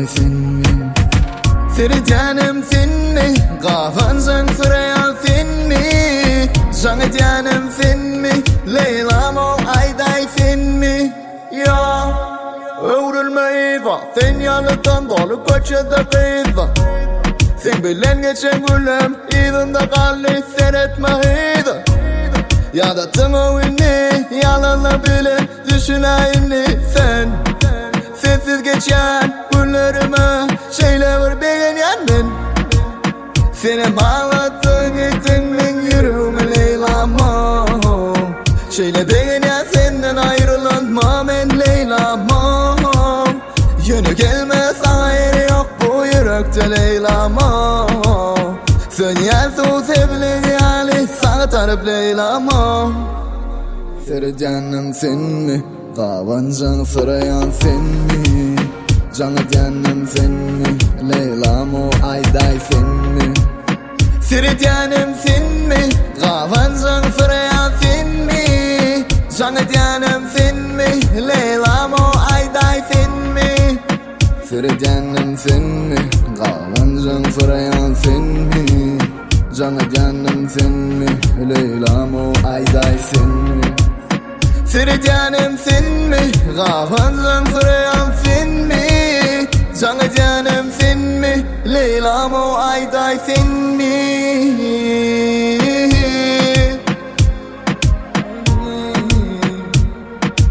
ayday sen mi? Fircanım sen mi? Gafansın süreyan sen mi? Canım sen mi? Leylam o ayday sen mi? Ya övrülme Eva, sen yanıktan dolu köşede kıyıda. Sen bilen geçen gülüm, idinde kalli seyretme hıydı. Ya da tımavini, yalanla bilen düşünayını sen. Sensiz geçen günlerime şeyle var beğen yandın. Seni bağlattın gittin min yüreğime Leyla'ma. Şeyle beğen ya senden ayrılanma men Leyla'ma. Yönü gelmez sana yeri yok bu yürekte Leyla'ma. Sen yansın sevgili hali sana tarıp Leyla'ma. Fircanım sen mi? Gavancan sırayan sen mi? Canım sen mi? Leylam o ayday sen mi? Fircanım sen mi? Gavancan sırayan sen mi? Canım sen mi? Leylam o ayday sen mi? Fircanım sen mi? Gavancan sırayan sen mi? Canım sen mi? Leylam o ayday sen mi? Fircanım sen mi? Gafansın süreyan sen mi? Canım sen mi? Leylam o ayday sen mi?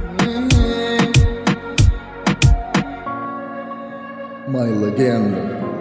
My legend.